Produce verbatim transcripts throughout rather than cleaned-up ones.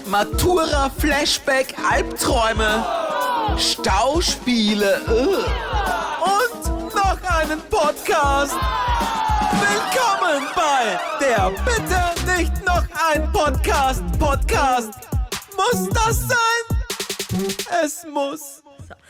Matura, Flashback, Albträume, Stauspiele und noch einen Podcast. Willkommen bei der Bitte nicht noch ein Podcast. Podcast. Muss das sein? Es muss.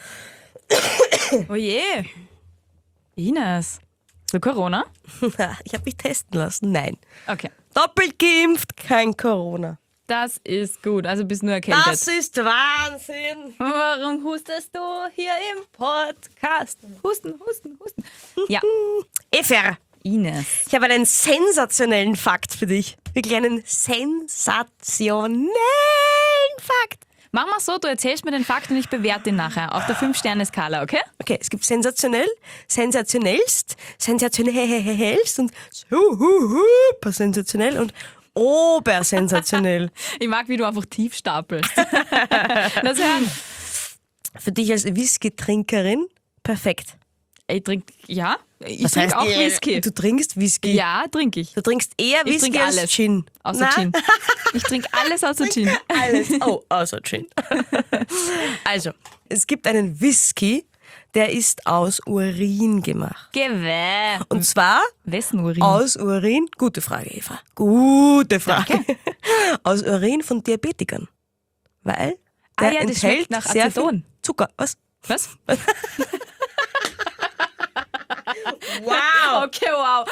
Oh je. Ines. Hast du Corona? Ich habe mich testen lassen. Nein. Okay. Doppelt geimpft, kein Corona. Das ist gut. Also bist nur erkältet. Das ist Wahnsinn. Warum hustest du hier im Podcast? Husten, husten, husten. Ja. Eva, Ines. ich habe einen sensationellen Fakt für dich. Wirklich einen sensationellen Fakt. Mach mal so, du erzählst mir den Fakt und ich bewerte ihn nachher auf der fünf Sterne Skala, okay? Okay, es gibt sensationell, sensationellst, sensationellst und super sensationell und obersensationell. Ich mag, wie du einfach tief stapelst. Lass hören. Für dich als Whisky-Trinkerin perfekt. Ich trinke, ja, ich Was trinke heißt, auch äh, Whisky. Du trinkst Whisky? Ja, trinke ich. Du trinkst eher Ich Whisky trinke als alles. Gin? Außer Na? Gin. Ich trinke alles außer Gin. Alles. Oh, außer Gin. Also, es gibt einen Whisky, der ist aus Urin gemacht. Gewäh. Und zwar Wessen Urin? aus Urin, gute Frage, Eva, gute Frage, aus Urin von Diabetikern. Weil Ah der ja, das enthält schmeckt nach sehr Aceton. viel Zucker. Was? Was? Wow! Okay, wow.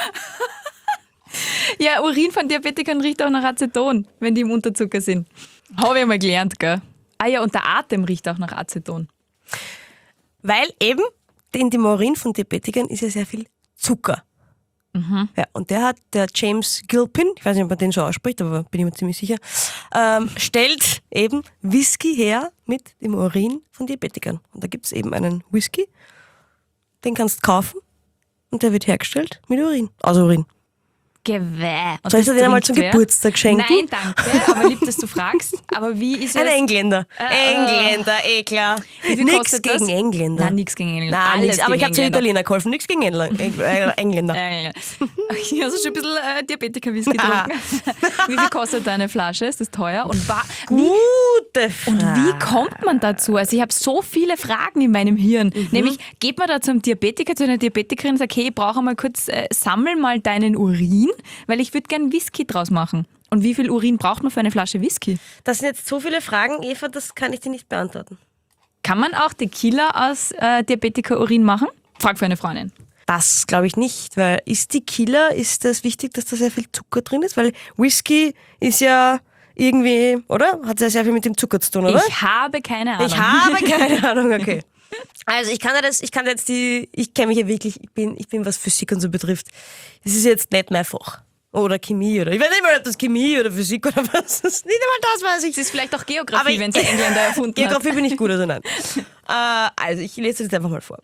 Ja, Urin von Diabetikern riecht auch nach Aceton, wenn die im Unterzucker sind. Habe ich mal gelernt, gell? Ah ja, und der Atem riecht auch nach Aceton. Weil eben in dem Urin von Diabetikern ist ja sehr viel Zucker. Mhm. Ja, und der hat, der James Gilpin, ich weiß nicht, ob man den so ausspricht, aber bin ich mir ziemlich sicher, ähm, stellt eben Whisky her mit dem Urin von Diabetikern. Und da gibt es eben einen Whisky, den kannst du kaufen und der wird hergestellt mit Urin, aus Urin. Gewäh. Und Soll ich das dir den einmal trinkt zum wer? Geburtstag schenken? Nein, danke, aber lieb, dass du fragst. Aber wie ist es? Ein Engländer. Äh, Engländer, eh klar. Wie viel Nix kostet das? gegen Engländer. Nein, nichts gegen Engländer. Nein, Alles nix, aber ich gegen habe zu Engländer. Italiener geholfen, nichts gegen Engl- Eng- äh, Engländer. Äh, Ich habe schon ein bisschen äh, Diabetiker-Whisky getrunken. Wie viel kostet deine Flasche? Ist das teuer? Und, wa- wie, Gute Frage. und wie kommt man dazu? Also ich habe so viele Fragen in meinem Hirn. Mhm. Nämlich, geht man da zum Diabetiker, zu einer Diabetikerin und sagt, hey, ich brauche mal kurz, äh, sammel mal deinen Urin, weil ich würde gerne Whisky draus machen. Und wie viel Urin braucht man für eine Flasche Whisky? Das sind jetzt so viele Fragen, Eva, das kann ich dir nicht beantworten. Kann man auch Tequila aus äh, Diabetiker-Urin machen? Frag für eine Freundin. Das glaube ich nicht, weil ist die Killer, ist das wichtig, dass da sehr viel Zucker drin ist? Weil Whisky ist ja irgendwie, oder? Hat ja sehr viel mit dem Zucker zu tun, oder? Ich habe keine Ahnung. Ich habe keine Ahnung, okay. Also ich kann ja das, ich kann jetzt die, ich kenne mich ja wirklich, ich bin, ich bin, was Physik und so betrifft. Das ist jetzt nicht mein Fach. Oder Chemie oder, ich weiß nicht mal, ob das Chemie oder Physik oder was. Das ist nicht einmal das, weiß ich. Es ist vielleicht auch Aber Geografie, ich- wenn es ein Engländer erfunden Geografie bin ich gut, also nein. äh, also ich lese das jetzt einfach mal vor.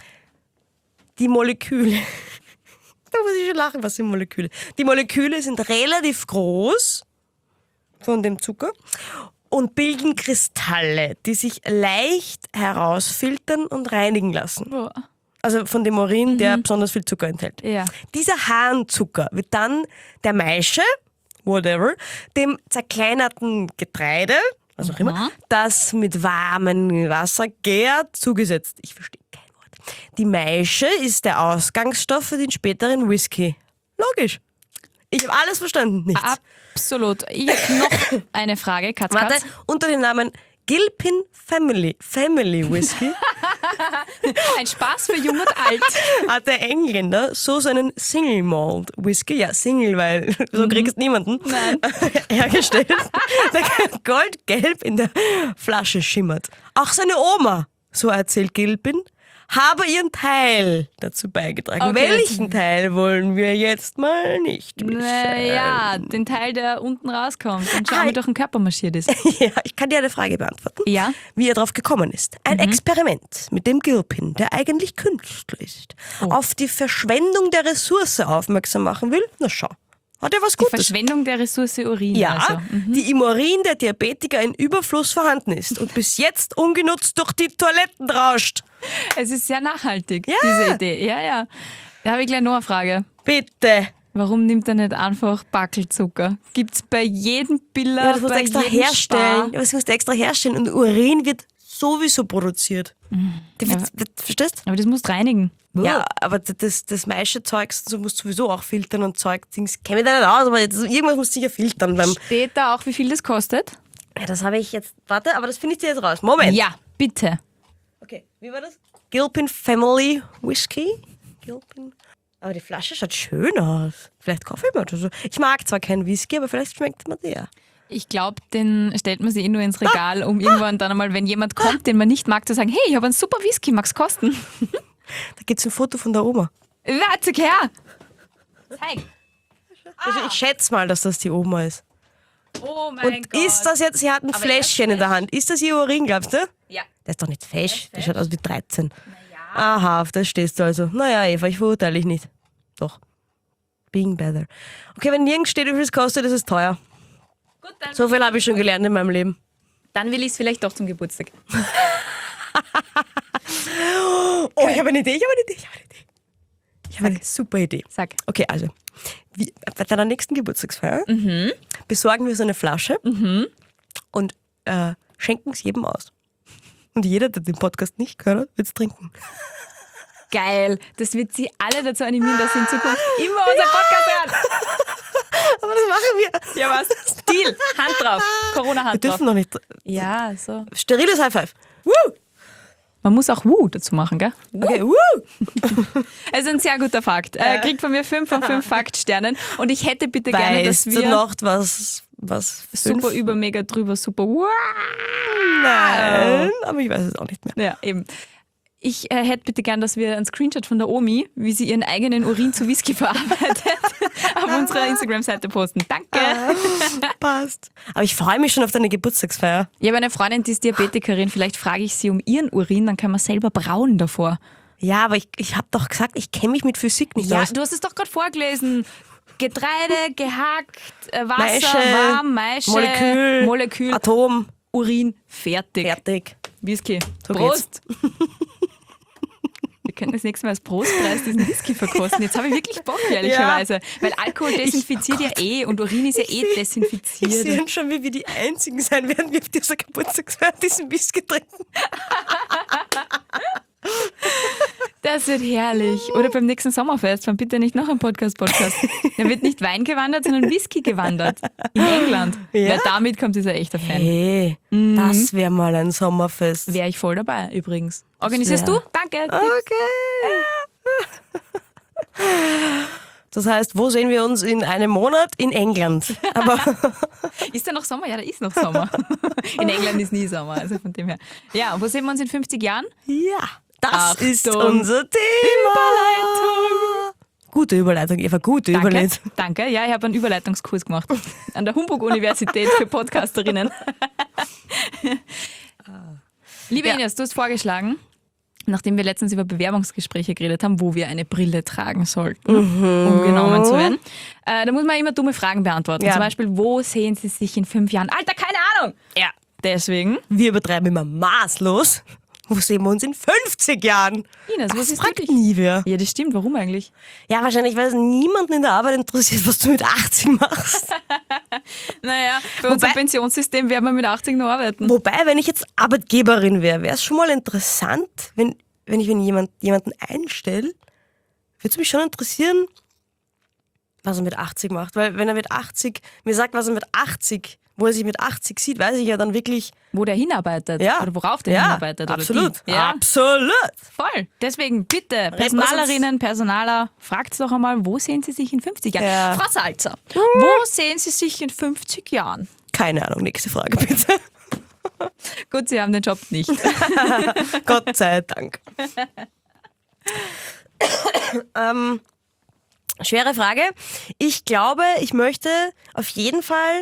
Die Moleküle. Da muss ich schon lachen, was sind Moleküle? Die Moleküle sind relativ groß von dem Zucker und bilden Kristalle, die sich leicht herausfiltern und reinigen lassen. hat. Also von dem Urin, der besonders viel Zucker enthält. Ja. Dieser Harnzucker wird dann der Maische, whatever, dem zerkleinerten Getreide, was auch immer, das mit warmem Wasser gärt, zugesetzt. Ich verstehe kein Wort. Die Maische ist der Ausgangsstoff für den späteren Whisky. Logisch. Ich habe alles verstanden. Nichts. Absolut. Ich habe noch eine Frage, Katz, Warte, Katz. unter dem Namen Gilpin Family, Family Whisky Ein Spaß für Jung und Alt. hat der Engländer so seinen Single Malt Whisky, ja Single, weil so kriegst niemanden, Nein. hergestellt, der goldgelb in der Flasche schimmert. Auch seine Oma, so erzählt Gilpin, habe ihren Teil dazu beigetragen. Okay. Welchen Teil wollen wir jetzt mal nicht wissen? Naja, den Teil, der unten rauskommt und schau, Ah, wie durch den Körper marschiert ist. Ja, ich kann dir eine Frage beantworten. Ja? Wie er drauf gekommen ist. Ein Experiment mit dem Gilpin, der eigentlich Künstler ist, auf die Verschwendung der Ressource aufmerksam machen will. Na schau, hat er was Die Gutes. Verschwendung der Ressource Urin. Ja, Also. Mhm. die im Urin der Diabetiker in Überfluss vorhanden ist und bis jetzt ungenutzt durch die Toiletten rauscht. Es ist sehr nachhaltig, Ja. diese Idee. Ja, ja. Da habe ich gleich noch eine Frage. Bitte. Warum nimmt er nicht einfach Backelzucker? Gibt's bei jedem Biller, Ja, das musst du bei extra jedem herstellen. Spar. Ja, das musst du extra herstellen. Und Urin wird sowieso produziert. Der wird, wird, verstehst Aber das musst du reinigen. du? Ja, aber das, das meiste Zeugs, so musst du sowieso auch filtern und Zeug, Dings. Kenne ich da nicht aus, aber jetzt, irgendwas musst du sicher filtern. Beim, Steht da auch, wie viel das kostet? ja, das habe ich jetzt, warte, aber das finde ich dir jetzt raus. Moment. Ja, bitte. Okay, wie war das? Gilpin Family Whisky. Gilpin. Aber die Flasche schaut schön aus. Vielleicht kaufe ich mir das. Ich mag zwar keinen Whisky, aber vielleicht schmeckt mir der. Ich glaube, den stellt man sich eh nur ins Regal, um irgendwann dann einmal, wenn jemand kommt, den man nicht mag, zu sagen, hey, ich habe einen super Whisky, mag's kosten? Da gibt es ein Foto von der Oma. Warte, her! Zeig! Also ich schätze mal, dass das die Oma ist. Oh mein Und Gott. ist das jetzt, sie hat ein Aber Fläschchen er ist in der Hand. Ist das ihr Urin, glaubst du? Ja. Der ist doch nicht fesch. Der fesch. schaut aus wie dreizehn. Naja. Aha, auf das stehst du also. Naja, Eva, ich verurteile dich nicht. Doch. Being better. Okay, wenn nirgends steht, wie viel es kostet, ist es teuer. Gut, dann, So viel habe ich schon gelernt in meinem Leben. dann will ich es vielleicht doch zum Geburtstag. Oh, ich habe eine Idee, ich habe eine Idee, ich habe eine Idee. Ich habe eine super Idee. Sag. Okay, also, wie, bei deiner nächsten Geburtstagsfeier besorgen wir so eine Flasche und äh, schenken es jedem aus. Und jeder, der den Podcast nicht gehört hat, wird es trinken. Geil. Das wird sie alle dazu animieren, dass sie in Zukunft immer unser Podcast hören. Aber das machen wir. Ja, was? Deal. Hand drauf. Wir Corona-Hand drauf. dürfen noch nicht. Ja, so. Steriles High Five. Woo! Man muss auch Woo dazu machen, gell? Okay, woo! Also ein sehr guter Fakt. Äh, kriegt von mir fünf von fünf Faktsternen. Und ich hätte bitte gerne, dass Weißt du wir noch was, was super fünf? über, mega drüber, super wow. Nein, aber ich weiß es auch nicht mehr. Ja, eben. Ich äh, hätte bitte gern, dass wir einen Screenshot von der Omi, wie sie ihren eigenen Urin zu Whisky verarbeitet, auf unserer Instagram-Seite posten. Danke. Passt. Aber ich freue mich schon auf deine Geburtstagsfeier. Ich habe eine Freundin, die ist Diabetikerin. Vielleicht frage ich sie um ihren Urin, dann kann man selber brauen davor. Ja, aber ich, ich habe doch gesagt, ich kenne mich mit Physik nicht Ja, aus. du hast es doch gerade vorgelesen. Getreide, gehackt, äh, Wasser, Maische, warm, Maische, Molekül, Molekül, Atom, Urin, fertig. fertig. Whisky. So Prost! Wir könnten das nächste Mal als Prostpreis diesen Whisky verkosten. Jetzt habe ich wirklich Bock, ehrlicherweise. Weil Alkohol desinfiziert ja eh und Urin ist ja eh Ich desinfiziert. sehe schon, wie wir die Einzigen sein werden, die auf dieser Geburtstagsfeier diesen Whisky trinken. Das wird herrlich. Oder beim nächsten Sommerfest, wann bitte nicht noch ein Podcast-Podcast. Da wird nicht Wein gewandert, sondern Whisky gewandert. In England. Ja? Wer damit kommt, ist ein echter Fan. Hey, das wäre mal ein Sommerfest. Wäre ich voll dabei, übrigens. Organisierst wär- du? Danke. Okay. Das heißt, wo sehen wir uns in einem Monat? In England. Aber Ist da noch Sommer? Ja, da ist noch Sommer. In England ist nie Sommer, also von dem her. Ja, und wo sehen wir uns in fünfzig Jahren? ja, das Achtung. ist unser Thema. Überleitung. Gute Überleitung, Eva, gute Danke. Überleitung. Danke. Ja, ich habe einen Überleitungskurs gemacht an der Humboldt-Universität für Podcasterinnen. Liebe Ja. Ines, du hast vorgeschlagen, nachdem wir letztens über Bewerbungsgespräche geredet haben, wo wir eine Brille tragen sollten, um genommen zu werden. Äh, da muss man immer dumme Fragen beantworten. Ja. Zum Beispiel, wo sehen Sie sich in fünf Jahren? Alter, keine Ahnung! Ja. Deswegen, Wir übertreiben immer maßlos. Wo sehen wir uns in fünfzig Jahren? Ines, was Das ist fragt wirklich? nie wer. Ja, das stimmt. Warum eigentlich? Ja, wahrscheinlich, weil es niemanden in der Arbeit interessiert, was du mit achtzig machst. Naja, bei unserem Pensionssystem werden wir mit achtzig noch arbeiten. Wobei, wenn ich jetzt Arbeitgeberin wäre, wäre es schon mal interessant, wenn, wenn ich wenn jemand, jemanden einstelle, würde es mich schon interessieren, was er mit achtzig macht. Weil wenn er mit achtzig mir sagt, was er mit achtzig, wo er sich mit achtzig sieht, weiß ich ja dann wirklich, Wo der hinarbeitet. ja, Oder worauf der ja, hinarbeitet. absolut, Oder die. Ja, absolut. voll. Deswegen bitte, Personalerinnen, Personaler, fragt doch einmal, wo sehen Sie sich in fünfzig Jahren? Ja. Frau Salzer, wo sehen Sie sich in fünfzig Jahren? Keine Ahnung, nächste Frage bitte. Gut, Sie haben den Job nicht. Gott sei Dank. ähm, schwere Frage. Ich glaube, ich möchte auf jeden Fall,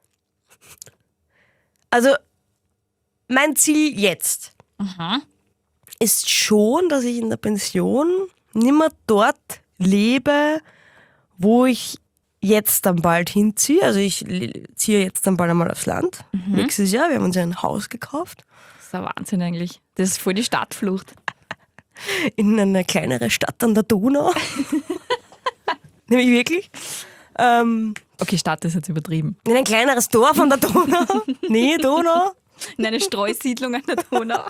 also mein Ziel jetzt ist schon, dass ich in der Pension nimmer dort lebe, wo ich jetzt dann bald hinziehe. Also ich le- ziehe jetzt dann bald einmal aufs Land. Nächstes Jahr, wir haben uns ja ein Haus gekauft. Das ist ein Wahnsinn eigentlich. Das ist voll die Stadtflucht. In eine kleinere Stadt an der Donau. nämlich wirklich. Ähm, Okay, Stadt ist jetzt übertrieben. in ein kleineres Dorf an der Donau, Nähe Donau. In eine Streusiedlung an der Donau.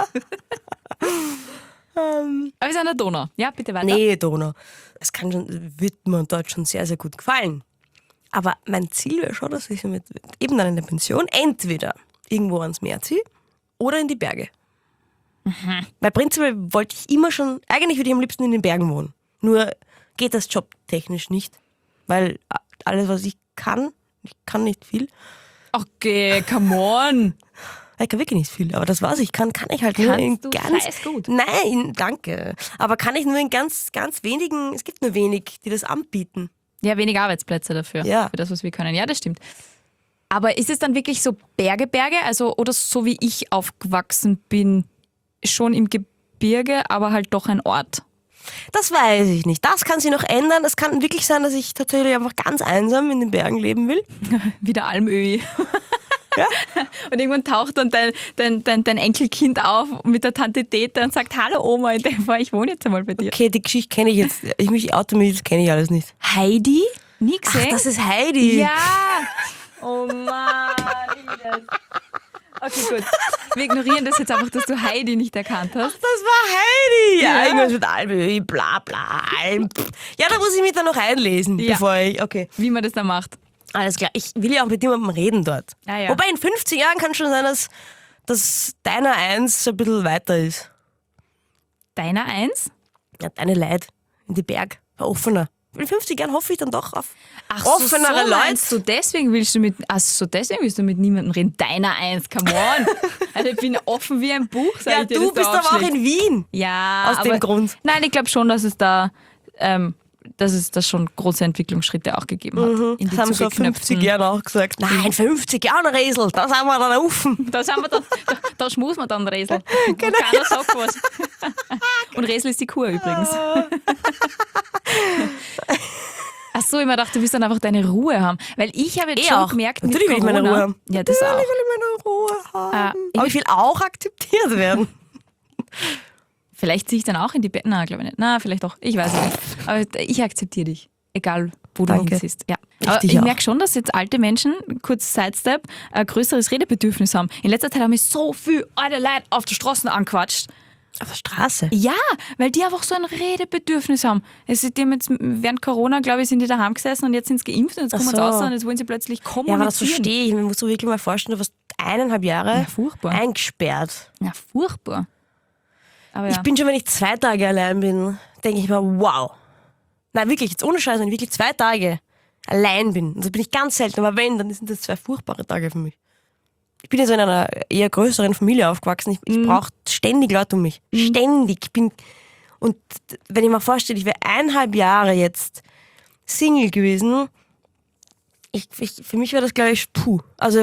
Ähm, Aber es ist an der Donau. Ja, bitte weiter. Nähe Donau. Es kann schon, wird mir dort schon sehr, sehr gut gefallen. Aber mein Ziel wäre schon, dass ich mit, eben dann in der Pension entweder irgendwo ans Meer ziehe oder in die Berge. Mhm. Weil prinzipiell wollte ich immer schon, eigentlich würde ich am liebsten in den Bergen wohnen. Nur geht das jobtechnisch nicht. Weil alles, was ich kann, ich kann nicht viel. Okay, come on. Ich kann wirklich nicht viel, aber das, was ich kann, kann ich halt nur in Kannst du ganz... scheiß gut. Nein, danke. Aber kann ich nur in ganz, ganz wenigen, es gibt nur wenig, die das anbieten. Ja, wenig Arbeitsplätze dafür. Ja. Für das, was wir können. Ja, das stimmt. Aber ist es dann wirklich so Berge, Berge? Also, oder so wie ich aufgewachsen bin, schon im Gebirge, aber halt doch ein Ort? Das weiß ich nicht. Das kann sich noch ändern. Es kann wirklich sein, dass ich tatsächlich einfach ganz einsam in den Bergen leben will. Wie der Almöhi. Ja? Und irgendwann taucht dann dein, dein, dein, dein Enkelkind auf mit der Tante Tete und sagt, hallo Oma, in dem Fall, ich wohne jetzt einmal bei dir. Okay, die Geschichte kenne ich jetzt. Ich mich oute mich, das kenne ich alles nicht. Heidi? Nie Ach, gesehen? das ist Heidi. Ja! Oh Mann, Ines. Okay, gut. Wir ignorieren das jetzt einfach, dass du Heidi nicht erkannt hast. Das war Heidi. Ja, Ja. irgendwas mit Alm, bla bla. Alm. Ja, da muss ich mich dann noch einlesen, Ja. bevor ich, okay. Wie man das dann macht. Alles klar. Ich will ja auch mit jemandem reden dort. Ah, ja. Wobei in fünfzig Jahren kann schon sein, dass, dass deiner Eins ein bisschen weiter ist. Deiner Eins? Ja, deine Leid in die Berg. Offener. In fünfzig Jahren hoffe ich dann doch auf Ach offenere so, Leute. meinst du, deswegen willst du mit, ach so, deswegen willst du mit niemandem reden. Deiner Eins, come on. Also ich bin offen wie ein Buch, sag Ja, ich dir, du das bist da aber auch aufschlägt. in Wien. Ja, Aus aber, dem Grund. Nein, ich glaube schon, dass es da, ähm, dass es da schon große Entwicklungsschritte auch gegeben hat. In die Das haben sie vor fünfzig zugeknöpften- Jahren auch gesagt. Nein, fünfzig Jahre Resel, da sind wir dann offen. Da, sind wir dann, da, da schmusen wir dann Resel. Genau. Und keiner sagt was. Und Resel ist die Kur übrigens. Ach so, ich mir dachte, du willst dann einfach deine Ruhe haben. Weil ich habe jetzt Eh schon auch. gemerkt, mit Natürlich will ich Corona, meine Ruhe haben. Ja, das auch. Natürlich will ich meine Ruhe haben. Ah, Aber ich will auch akzeptiert werden. Vielleicht ziehe ich dann auch in die Bett. Na, glaube ich nicht. Na, vielleicht auch. Ich weiß es nicht. Aber ich akzeptiere dich. Egal, wo du Danke. hinziehst. Ja. Ich Aber dich ich auch. merke schon, dass jetzt alte Menschen, kurz Sidestep, ein größeres Redebedürfnis haben. In letzter Zeit haben mich so viel alte Leute auf der Straße angequatscht. Auf der Straße. Ja, weil die einfach so ein Redebedürfnis haben. Es ist, die haben jetzt während Corona, glaube ich, sind die daheim gesessen und jetzt sind sie geimpft und jetzt Ach kommen sie so. raus und jetzt wollen sie plötzlich Ja, kommunizieren. aber das verstehe ich. Man muss sich wirklich mal vorstellen, du warst eineinhalb Jahre Ja, furchtbar. eingesperrt. Ja, furchtbar. Aber ja. Ich bin schon, wenn ich zwei Tage allein bin, denke ich mir, wow. Nein, wirklich, jetzt ohne Scheiß, wenn ich wirklich zwei Tage allein bin, und das bin ich ganz selten, aber wenn, dann sind das zwei furchtbare Tage für mich. Ich bin ja so in einer eher größeren Familie aufgewachsen. Ich, ich Mhm. brauche ständig Leute um mich. Ständig. Ich bin, und wenn ich mir vorstelle, ich wäre eineinhalb Jahre jetzt Single gewesen, ich, ich, für mich wäre das, glaube ich, puh. Also,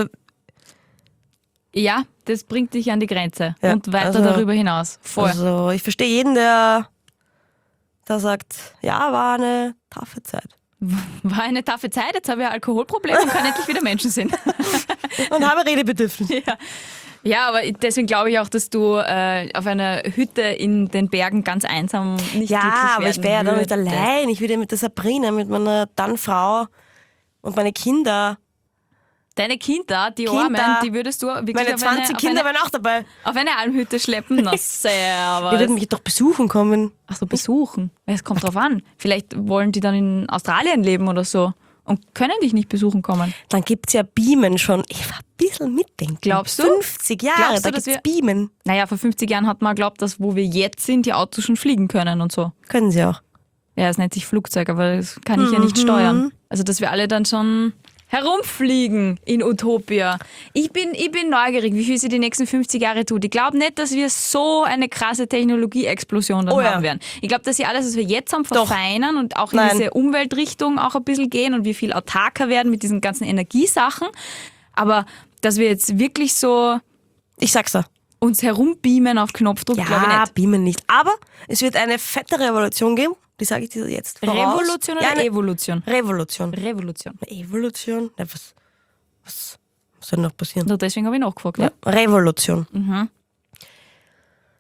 ja, das bringt dich an die Grenze Ja, und weiter also- darüber hinaus. Voll. also ich verstehe jeden, der, der sagt, ja, war eine taffe Zeit. War eine taffe Zeit, jetzt habe ich ein Alkoholproblem und kann endlich wieder Menschen sehen. Und habe Redebedürfnis. ja. ja, aber deswegen glaube ich auch, dass du äh, auf einer Hütte in den Bergen ganz einsam nicht Ja, glücklich aber ich werden wäre ja da nicht würdest. allein. Ich würde ja mit der Sabrina, mit meiner dann Frau und meine Kinder. Deine Kinder, die Kinder. Armen, die würdest du wirklich Meine auf, zwanzig eine, Kinder auf, eine, wären auch dabei. auf eine Almhütte schleppen. Na, Die servus. würden mich doch besuchen kommen. Ach so, besuchen. Es kommt drauf an. Vielleicht wollen die dann in Australien leben oder so und können dich nicht besuchen kommen. Dann gibt es ja Beamen schon. Ich war ein bisschen mitdenken. Glaubst du? fünfzig Jahre, Glaubst du, da dass gibt es wir- Beamen. Naja, vor fünfzig Jahren hat man geglaubt, dass wo wir jetzt sind, die Autos schon fliegen können und so. Können sie auch. Ja, es nennt sich Flugzeug, aber das kann ich ja nicht steuern. Also, dass wir alle dann schon herumfliegen in Utopia. Ich bin, ich bin neugierig, wie viel sie die nächsten fünfzig Jahre tut. Ich glaube nicht, dass wir so eine krasse Technologieexplosion dann Oh ja. haben werden. Ich glaube, dass sie alles, was wir jetzt haben, Doch. verfeinern und auch in Nein. diese Umweltrichtung auch ein bisschen gehen und wie viel autarker werden mit diesen ganzen Energiesachen. Aber dass wir jetzt wirklich so Ich sag's dir. uns herumbeamen auf Knopfdruck, glaube ich Ja, nicht. Beamen nicht. Aber es wird eine fette Revolution geben. Die sage ich dir jetzt voraus. Revolution ja, oder eine Evolution? Revolution. Revolution. Evolution? Ja, was, was, was soll noch passieren? Nur deswegen habe ich nachgefragt. Ja, Ja. Revolution.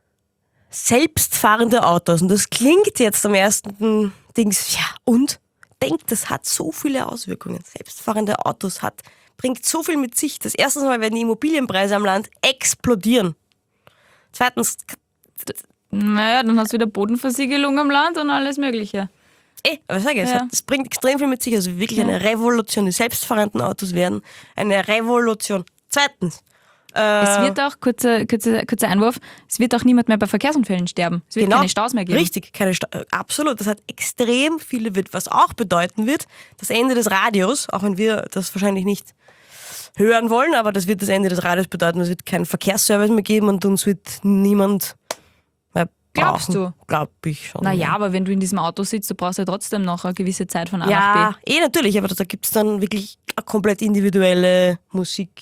Selbstfahrende Autos. Und das klingt jetzt am ersten Dings, ja, und? denkt, das hat so viele Auswirkungen. Selbstfahrende Autos hat, bringt so viel mit sich. Das erste Mal werden die Immobilienpreise am Land explodieren. Zweitens, Naja, dann hast du wieder Bodenversiegelung am Land und alles Mögliche. eh, aber sag ich, es, Ja. hat, es bringt extrem viel mit sich. Also wirklich eine Revolution. Die selbstfahrenden Autos werden eine Revolution. Zweitens, äh, Es wird auch, kurzer, kurzer, kurzer Einwurf, es wird auch niemand mehr bei Verkehrsunfällen sterben. Es wird genau, keine Staus mehr geben. Richtig, keine Sta äh, absolut. Das hat extrem viele, wird, was auch bedeuten wird, das Ende des Radios, auch wenn wir das wahrscheinlich nicht hören wollen, aber das wird das Ende des Radios bedeuten. Es wird keinen Verkehrsservice mehr geben und uns wird niemand mehr Glaubst brauchen. Glaub ich schon. Naja, aber wenn du in diesem Auto sitzt, du brauchst ja trotzdem noch eine gewisse Zeit von A nach Ja, B. eh natürlich, aber da gibt es dann wirklich eine komplett individuelle Musik,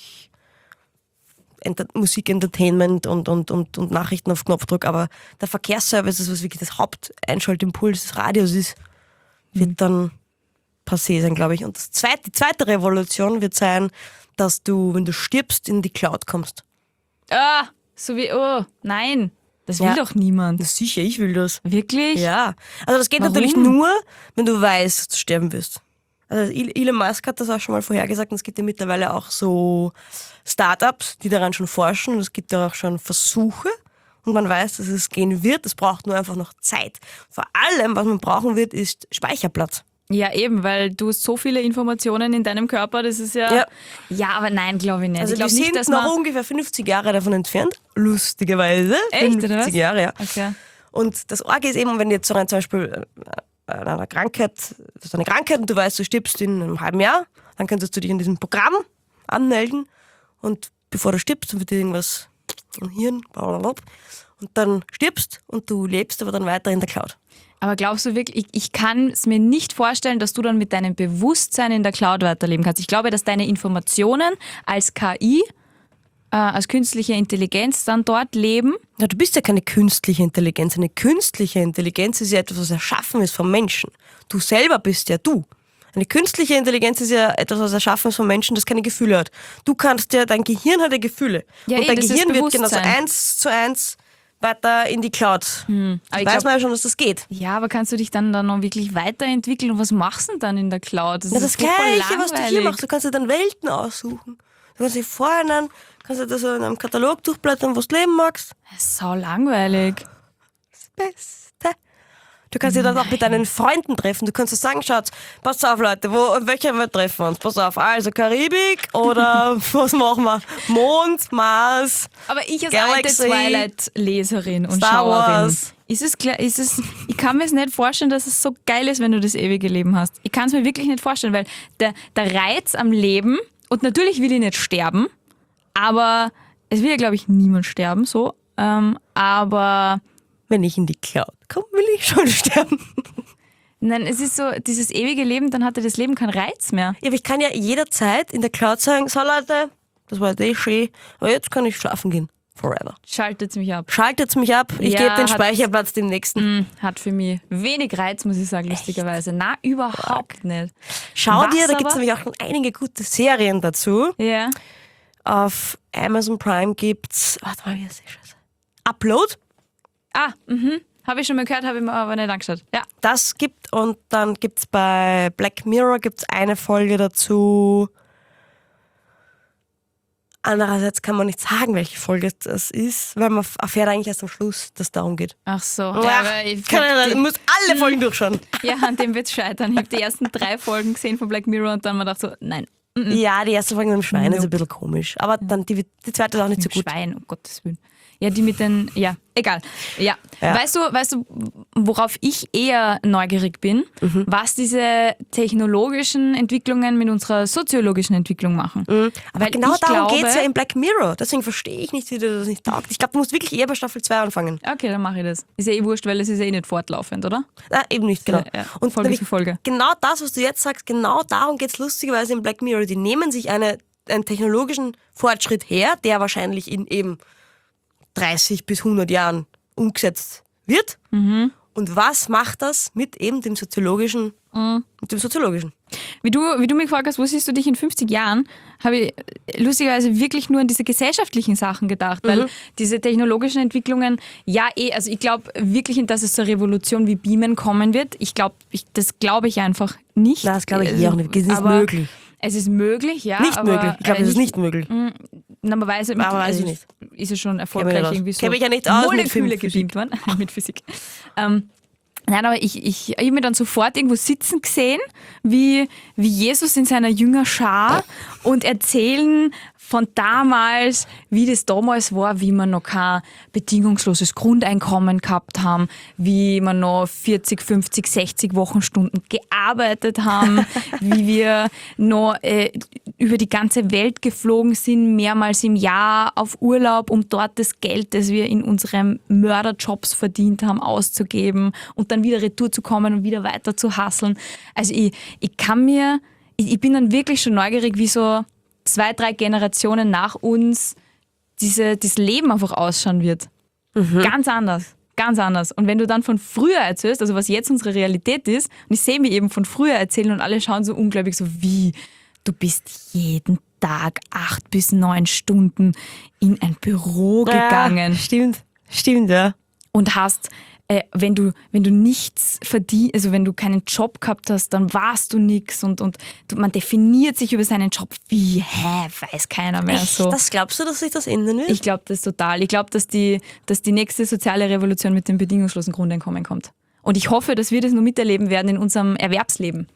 Enter Musik-Entertainment und, und, und, und Nachrichten auf Knopfdruck, aber der Verkehrsservice, das was wirklich das Haupteinschaltimpuls des Radios ist, wird dann passé sein, glaube ich. Und das zweite, die zweite Revolution wird sein, dass du, wenn du stirbst, in die Cloud kommst. Ah, so wie, oh, nein, das will Ja. doch niemand. Das ist sicher, ich will das. Wirklich? Ja, also das geht Warum? natürlich nur, wenn du weißt, dass du sterben wirst. Also Elon Musk hat das auch schon mal vorhergesagt und es gibt ja mittlerweile auch so Startups, die daran schon forschen und es gibt ja auch schon Versuche und man weiß, dass es gehen wird. Es braucht nur einfach noch Zeit. Vor allem, was man brauchen wird, ist Speicherplatz. Ja, eben, weil du hast so viele Informationen in deinem Körper, das ist ja... Ja. Ja, aber nein, glaube ich nicht. Also ich wir glaube nicht, sind dass noch man... ungefähr fünfzig Jahre davon entfernt, lustigerweise. Echt, oder was? fünfzig Jahre, ja. Okay. Und das Orge ist eben, wenn du jetzt so ein, zum Beispiel äh, an einer Krankheit, das ist eine Krankheit und du weißt, du stirbst in einem halben Jahr, dann könntest du dich in diesem Programm anmelden und bevor du stirbst, dann wird dir irgendwas im Hirn, blablabla, und dann stirbst und du lebst aber dann weiter in der Cloud. Aber glaubst du wirklich, ich, ich kann es mir nicht vorstellen, dass du dann mit deinem Bewusstsein in der Cloud weiterleben kannst. Ich glaube, dass deine Informationen als K I, äh, als künstliche Intelligenz dann dort leben. Ja, du bist ja keine künstliche Intelligenz. Eine künstliche Intelligenz ist ja etwas, was erschaffen ist vom Menschen. Du selber bist ja du. Eine künstliche Intelligenz ist ja etwas, was erschaffen ist vom Menschen, das keine Gefühle hat. Du kannst ja, dein Gehirn hat ja Gefühle. Ja, und eh, dein das ist Gehirn wird genauso Bewusstsein. eins zu eins weiter in die Cloud. aber Da ich weiß glaub- man ja schon, dass das geht. Ja, aber kannst du dich dann, dann noch wirklich weiterentwickeln und was machst du denn dann in der Cloud? Das Ja, das ist so voll Gleiche, was du hier langweilig. machst. Du kannst dir dann Welten aussuchen. Du kannst dich vorher dann, kannst du da so in einem Katalog durchblättern, was du leben magst. Das ist sau langweilig. Das Beste. Du kannst dich dann auch mit deinen Freunden treffen. Du kannst so sagen, schaut, pass auf Leute, wo, in welcher Welt treffen wir uns? Pass auf, also Karibik oder was machen wir? Mond, Mars. Aber ich als Galaxy, alte Twilight-Leserin und Star Schauerin, Wars. ist es, klar- ist es, ich kann mir es nicht vorstellen, dass es so geil ist, wenn du das ewige Leben hast. Ich kann es mir wirklich nicht vorstellen, weil der, der Reiz am Leben, und natürlich will ich nicht sterben, aber es will ja, glaube ich, niemand sterben, so, ähm, aber Wenn ich in die Cloud komme, will ich schon sterben. nein, es ist so, dieses ewige Leben, dann hatte das Leben keinen Reiz mehr. Ja, aber ich kann ja jederzeit in der Cloud sagen, so Leute, das war jetzt eh schön, aber jetzt kann ich schlafen gehen. Forever. Schaltet mich ab. Schaltet's mich ab, ich Ja, gebe den hat- Speicherplatz dem nächsten. Hm, Hat für mich wenig Reiz, muss ich sagen, lustigerweise. Na, überhaupt nicht. Schau Was dir, da gibt es aber- nämlich auch schon einige gute Serien dazu. Ja. Auf Amazon Prime gibt's, warte mal, wie heißt die Scheiße? Upload, Ah, mhm. Habe ich schon mal gehört, habe ich mir aber nicht angeschaut. Ja. das gibt und dann gibt's bei Black Mirror gibt's eine Folge dazu. Andererseits kann man nicht sagen, welche Folge das ist, weil man erfährt eigentlich erst am Schluss, dass es darum geht. Ach so. Ja, Ja, aber ich kann glaub, ich, die- muss alle Folgen durchschauen. ja, an dem wird es scheitern. Ich habe die ersten drei Folgen gesehen von Black Mirror und dann mir gedacht so, nein, Ja, die erste Folge mit dem Schwein ist Nope. ein bisschen komisch. Aber dann die, die zweite ist auch nicht so mit gut. Schwein, um Gottes Willen. Ja, die mit den, ja, egal. Ja. Ja. Weißt du, weißt du, worauf ich eher neugierig bin, Mhm. was diese technologischen Entwicklungen mit unserer soziologischen Entwicklung machen. Aber Weil genau ich darum glaube, geht es ja in Black Mirror. Deswegen verstehe ich nicht, wie du das nicht taugt. Ich glaube, du musst wirklich eher bei Staffel zwei anfangen. Okay, dann mache ich das. Ist ja eh wurscht, weil es ist ja eh nicht fortlaufend, oder? Nein, eben nicht, genau. Ja, ja. Und Folge nämlich für Folge. genau das, was du jetzt sagst, genau darum geht es lustigerweise in Black Mirror. Die nehmen sich eine, einen technologischen Fortschritt her, der wahrscheinlich in eben dreißig bis hundert Jahren umgesetzt wird. Mhm. Und was macht das mit eben dem soziologischen Mhm. Mit dem Soziologischen. Wie du, wie du mich gefragt hast, wo siehst du dich in fünfzig Jahren, habe ich lustigerweise wirklich nur an diese gesellschaftlichen Sachen gedacht, weil Mhm. diese technologischen Entwicklungen, ja eh, also ich glaube wirklich, dass es so eine Revolution wie Beamen kommen wird. Ich glaube, ich, das glaube ich einfach nicht. Nein, das glaube ich Also, eh auch nicht. Es ist nicht aber möglich. Es ist möglich, ja. Nicht aber, möglich. Ich glaube, äh, es ist nicht möglich. Na, man weiß, Aber weiß also ich nicht. ist es schon Kenn erfolgreich mich nicht aus. irgendwie so. Kenn mich ja nicht aus mit Moleküle Physik. gebeamt worden. mit Physik. Ähm, nein, aber ich, ich, ich habe mich dann sofort irgendwo sitzen gesehen, wie, wie Jesus in seiner Jüngerschar und erzählen von damals, wie das damals war, wie wir noch kein bedingungsloses Grundeinkommen gehabt haben, wie wir noch vierzig, fünfzig, sechzig Wochenstunden gearbeitet haben, wie wir noch äh, über die ganze Welt geflogen sind, mehrmals im Jahr auf Urlaub, um dort das Geld, das wir in unseren Mörderjobs verdient haben, auszugeben und dann wieder retour zu kommen und wieder weiter zu hustlen. Also ich, ich kann mir, ich, ich bin dann wirklich schon neugierig, wie so zwei, drei Generationen nach uns diese, dieses Leben einfach ausschauen wird. Ganz anders. Ganz anders. Und wenn du dann von früher erzählst, also was jetzt unsere Realität ist, und ich sehe mich eben von früher erzählen und alle schauen so unglaublich so, wie, du bist jeden Tag acht bis neun Stunden in ein Büro gegangen. Ja, stimmt. Stimmt, ja. Und hast, äh, wenn du wenn du nichts verdienst, also wenn du keinen Job gehabt hast, dann warst du nichts und, und du, man definiert sich über seinen Job. Wie, hä, weiß keiner mehr Echt? so. Das glaubst du, dass sich das ändern wird? Ich glaube das total. Ich glaube, dass die, dass die nächste soziale Revolution mit dem bedingungslosen Grundeinkommen kommt. Und ich hoffe, dass wir das nur miterleben werden in unserem Erwerbsleben.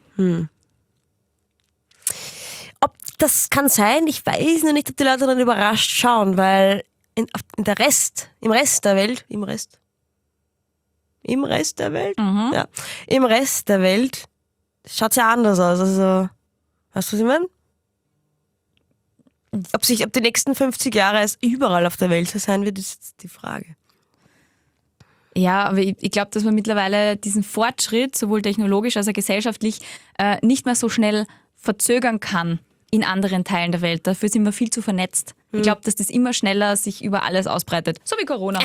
Ob das kann sein, ich weiß nur nicht, ob die Leute dann überrascht schauen, weil in, auf- in der Rest, im Rest der Welt, im Rest, im Rest der Welt, Mhm. ja, im Rest der Welt schaut es ja anders aus. Also, weißt du, was ich meine? Ob sich, ob die nächsten fünfzig Jahre es überall auf der Welt so sein wird, ist jetzt die Frage. Ja, aber ich, ich glaube, dass man mittlerweile diesen Fortschritt, sowohl technologisch als auch gesellschaftlich, äh, nicht mehr so schnell verzögern kann in anderen Teilen der Welt. Dafür sind wir viel zu vernetzt. Ich glaube, dass das immer schneller sich über alles ausbreitet. So wie Corona.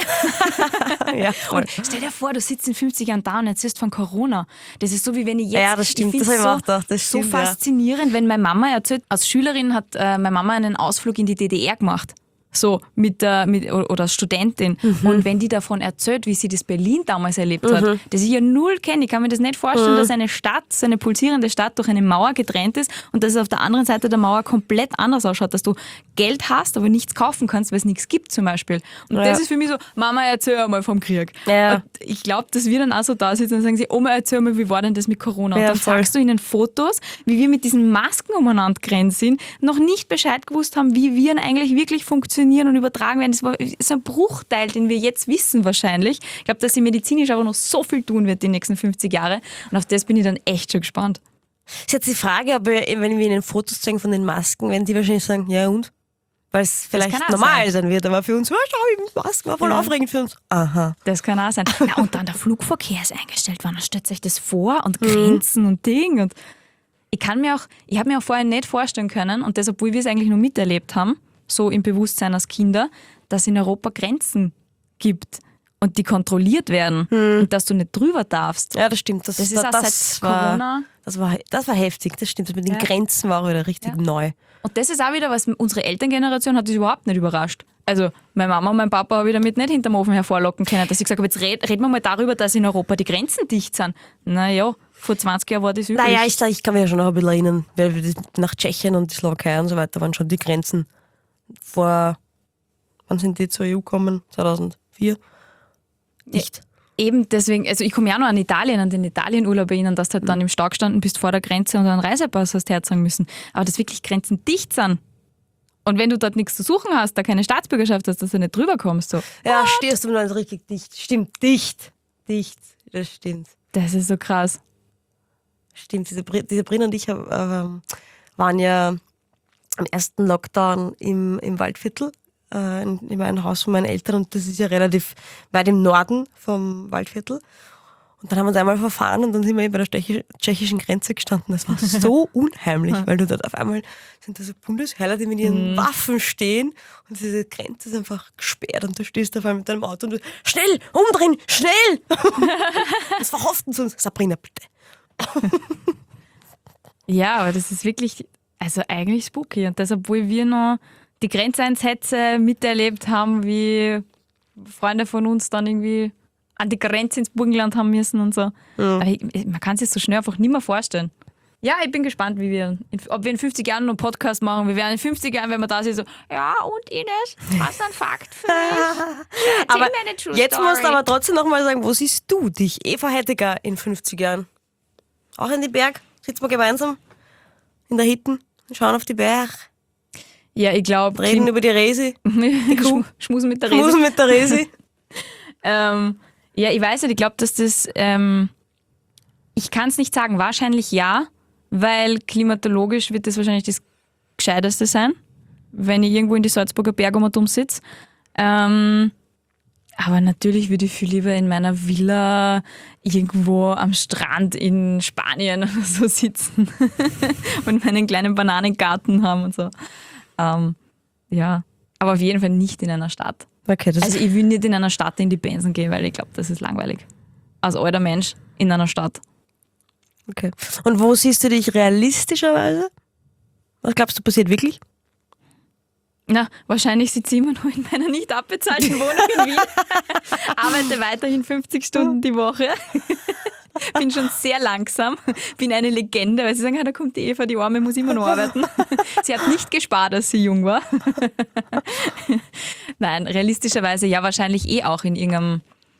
Ja, voll. Und stell dir vor, du sitzt in fünfzig Jahren da und erzählst von Corona. Das ist so, wie wenn ich jetzt... Ja, das stimmt. Ich Das find's hab ich so, auch gedacht. Das so stimmt, ja. faszinierend, wenn meine Mama erzählt, als Schülerin hat äh, meine Mama einen Ausflug in die D D R gemacht. So, mit der, mit, oder als Studentin. Mhm. Und wenn die davon erzählt, wie sie das Berlin damals erlebt hat, das ich ja null kenne, ich kann mir das nicht vorstellen, Mhm. dass eine Stadt, so eine pulsierende Stadt durch eine Mauer getrennt ist und dass es auf der anderen Seite der Mauer komplett anders ausschaut, dass du Geld hast, aber nichts kaufen kannst, weil es nichts gibt zum Beispiel. Und Ja. das ist für mich so, Mama, erzähl einmal vom Krieg. Ja. Und ich glaube, dass wir dann auch so da sitzen und sagen sie, Oma, erzähl mal, wie war denn das mit Corona? Und Ja, dann voll. sagst du ihnen Fotos, wie wir mit diesen Masken umeinander gerannt sind, noch nicht Bescheid gewusst haben, wie Viren eigentlich wirklich funktionieren und übertragen werden. Das war so ein Bruchteil, den wir jetzt wissen wahrscheinlich. Ich glaube, dass sie medizinisch aber noch so viel tun wird die nächsten fünfzig Jahre. Und auf das bin ich dann echt schon gespannt. Ist jetzt die Frage, ob wir, wenn wir ihnen Fotos zeigen von den Masken, werden die wahrscheinlich sagen, ja und? Weil es vielleicht kann auch normal sein. sein wird, aber für uns, ja, schau, die Masken war voll Ja. aufregend für uns. Aha. Das kann auch sein. Ja, und dann der Flugverkehr ist eingestellt worden. Stellt euch das vor und Grenzen und Ding. Und ich kann mir auch, ich habe mir auch vorher nicht vorstellen können, und das, obwohl wir es eigentlich nur miterlebt haben, so im Bewusstsein als Kinder, dass es in Europa Grenzen gibt und die kontrolliert werden und dass du nicht drüber darfst. Ja, das stimmt. Das, Das ist auch das seit war, Corona. Das war, das war heftig, das stimmt. Das mit den Ja. Grenzen war auch wieder richtig Ja. neu. Und das ist auch wieder, was unsere Elterngeneration hat das überhaupt nicht überrascht. Also meine Mama und mein Papa habe ich damit nicht hinterm Ofen hervorlocken können, dass ich gesagt habe, jetzt red, reden wir mal darüber, dass in Europa die Grenzen dicht sind. Naja, vor zwanzig Jahren war das üblich. Naja, ich, ich kann mich ja schon noch ein bisschen erinnern, weil wir nach Tschechien und die Slowakei und so weiter waren schon die Grenzen vor, wann sind die zur E U gekommen? zweitausendvier? Nicht. Eben deswegen, also ich komme ja noch an Italien, an den Italienurlaub erinnern, dass du halt dann im Stau gestanden bist vor der Grenze und einen Reisepass hast herzeigen müssen. Aber dass wirklich Grenzen dicht sind. Und wenn du dort nichts zu suchen hast, da keine Staatsbürgerschaft hast, dass du nicht drüber kommst. So. Ja, stehst du mal richtig dicht. Stimmt, dicht. Dicht, das stimmt. Das ist so krass. Stimmt, diese, Bri- diese Brin und ich hab, ähm, waren ja am ersten Lockdown im, im Waldviertel, äh, in, in meinem Haus von meinen Eltern, und das ist ja relativ weit im Norden vom Waldviertel. Und dann haben wir uns einmal verfahren und dann sind wir eben bei der tschechisch- tschechischen Grenze gestanden. Das war so unheimlich, weil du dort auf einmal sind da so Bundesheer, die mit ihren Waffen stehen und diese Grenze ist einfach gesperrt und du stehst auf einmal mit deinem Auto und du, schnell, umdrehen, schnell! Das verhofften sie uns. Sabrina, bitte. Ja, aber das ist wirklich, also eigentlich spooky. Und das, obwohl wir noch die Grenzeinsätze miterlebt haben, wie Freunde von uns dann irgendwie an die Grenze ins Burgenland haben müssen und so. Ja. Aber ich, man kann sich so schnell einfach nicht mehr vorstellen. Ja, ich bin gespannt, wie wir, in, ob wir in fünfzig Jahren noch einen Podcast machen. Wir werden in fünfzig Jahren, wenn wir da sind, so, ja, und Ines, hast du einen Fakt für mich? Aber mir eine True jetzt Story. musst du aber trotzdem noch mal sagen, wo siehst du dich, Eva Hettiger, in fünfzig Jahren? Auch in die Berg? Sitzen wir gemeinsam in der Hitten, schauen auf die Berg, Ja, ich glaube, reden über die Resi, Kuh. Schmusen mit der Rede. schmusen mit der Resi. Ähm, ja, ich weiß nicht, ich glaube, dass das, ähm, ich kann es nicht sagen, wahrscheinlich ja, weil klimatologisch wird das wahrscheinlich das Gescheiteste sein, wenn ich irgendwo in die Salzburger Berge um und um sitze. Ähm, aber natürlich würde ich viel lieber in meiner Villa irgendwo am Strand in Spanien oder so sitzen und meinen kleinen Bananengarten haben und so. Ähm, ja, aber auf jeden Fall nicht in einer Stadt. Okay, das Also ich will nicht in einer Stadt in die Bensen gehen, weil ich glaube, das ist langweilig. Als alter Mensch in einer Stadt. okay. Und wo siehst du dich realistischerweise? Was glaubst du passiert wirklich? Na, wahrscheinlich sitze ich immer noch in meiner nicht abbezahlten Wohnung in Wien. Arbeite weiterhin fünfzig Stunden die Woche. Bin schon sehr langsam. Bin eine Legende, weil sie sagen, ah, da kommt die Eva, die Arme muss immer noch arbeiten. Sie hat nicht gespart, als sie jung war. Nein, realistischerweise ja, wahrscheinlich eh auch in irgendeinem...